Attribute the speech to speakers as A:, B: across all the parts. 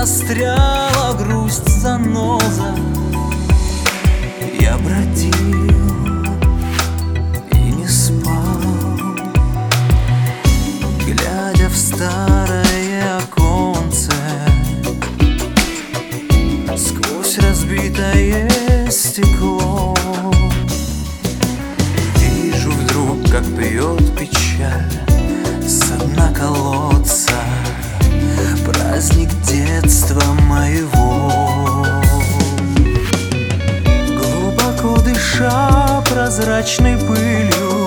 A: застряла грусть заноза. Я бродил и не спал, глядя в старое оконце. Сквозь разбитое стекло вижу вдруг, как пьет печаль со дна колодца праздник детства моего. Глубоко дыша прозрачной пылью,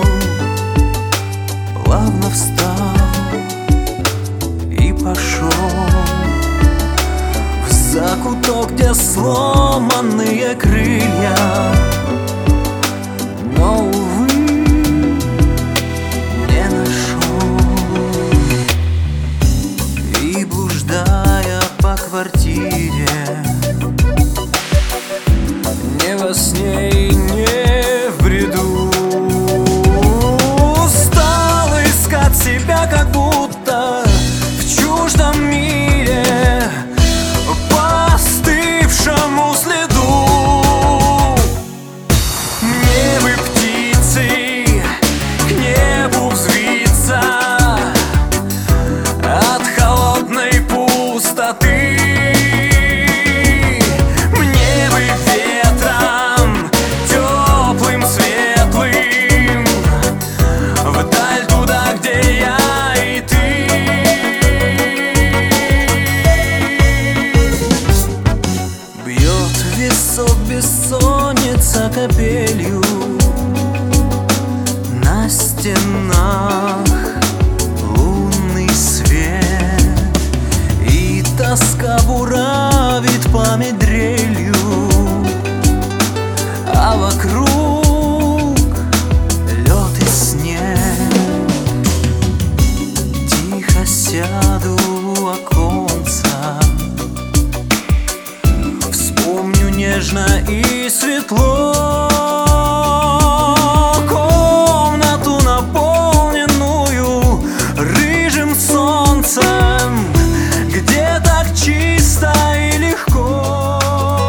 A: плавно встал и пошел в закуток, где сломанные крылья. Но, увы, не нашел. И блуждая по квартире, не во сне и не в бреду, стал искать себя, как будто в чуждом мире, по остывшему следу. Мне бы птицей к небу взвиться от холодной пустоты. Мне бы ветром теплым, светлым вдаль, туда, где я и ты. Бьет в висок бессонница капелью, на стенах лунный свет, и тоска буравит память дрелью, а вокруг лед и снег. Тихо сяду у оконца, вспомню нежно и светло комнату, наполненную рыжим солнцем, где так чисто и легко.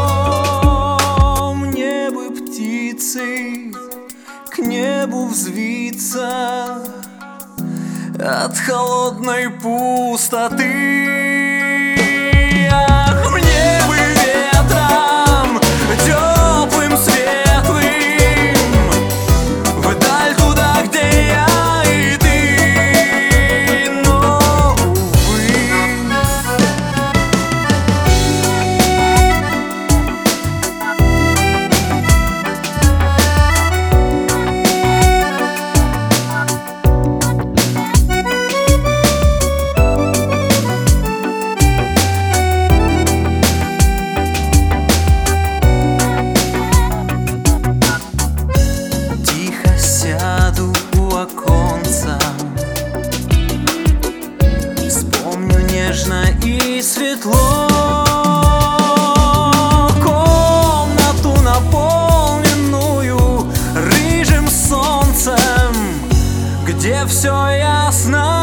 A: Мне бы птицей к небу взвиться от холодной пустоты. Ах, мне бы ветром теплым, светлым вдаль, туда, где я и ты. Но, увы, сяду у оконца, вспомню нежно и светло комнату, наполненную рыжим солнцем, где все ясно